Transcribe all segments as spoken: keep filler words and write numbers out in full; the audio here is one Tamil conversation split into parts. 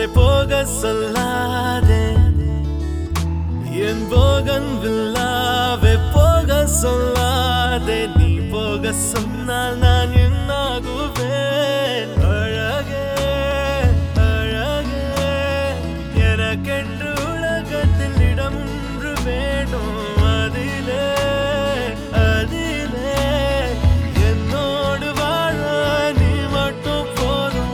போக சொல்லாதே என் போகன் வில்லாவே போக சொல்லாதே நீ போக சொன்னால் நான் என்னாகுவேன் அழகே அழகே எனக்கென்று உலகத்தில் இடம் ஒன்று வேணும் அதிலே அதிலே என்னோடு வாழ நீ மட்டும் போதும்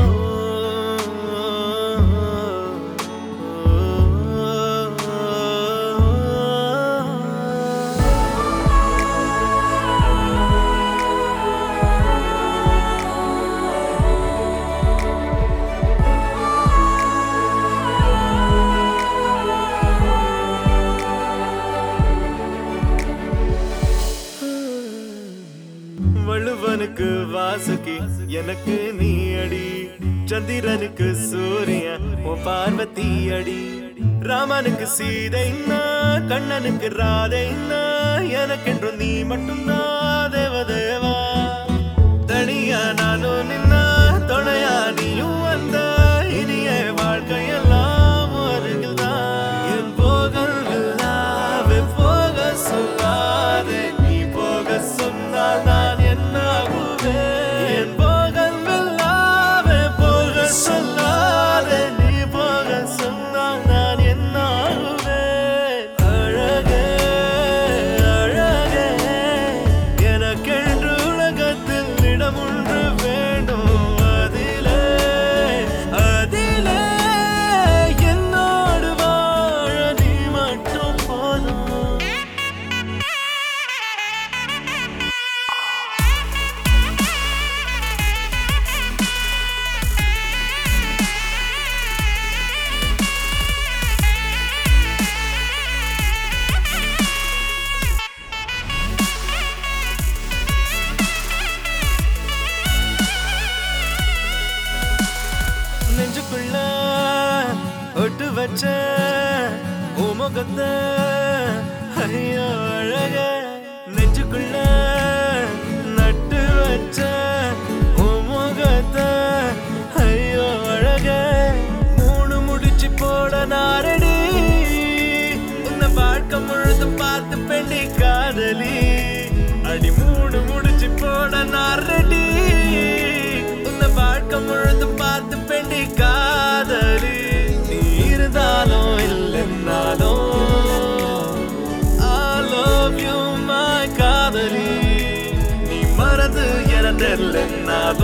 வள்ளுவனுக்கு வாசுகி எனக்கு நீ அடி சந்திரனுக்கு சூரியன் உன் பார்வதி அடி ராமனுக்கு சீதைன்னா கண்ணனுக்கு ராதைன்னா எனக்கென்று நீ மட்டும்தான் தேவதேவா தனியா நானும் நின்னா துணையா நீயும் வந்த இனிய வாழ்க்கையெல்லாம் அருகில்தான் என் போகல் இல்லாவே போக சொல்லாதே நீ போக சொன்னால் நான் என் போகல் இல்லாவே போக சொல்லாதே நீ போக சொன்னால் நான் என்னாகுவேன் அழகே அழகே எனக்கென்று உலகத்தில் இடம் ஒன்று வேண்டும் அதிலே அதிலே என்னோடு வாழ நீ மட்டும் போதும் நெஞ்சுக்குள்ள ஒட்டு வச்ச முகத்தை ஐயோ அழக நெஞ்சுக்குள்ள நட்டு வச்ச முகத்தை ஐயோ அழக மூணு முடிச்சு போட நாரடி உன்னை வாழ்க்கை முழுதும் பார்த்து பெண்ணி காதலி அடி மூணு முடிச்சு போட நாரடி உன்னை வாழ்க்கை முழுதும் பார்த்து பெண்ணி காதலி நீ இருந்தாலும் இல்லைன்னாலும் I love you my காதலி நீ மறந்து என தெரியலன்னாலும்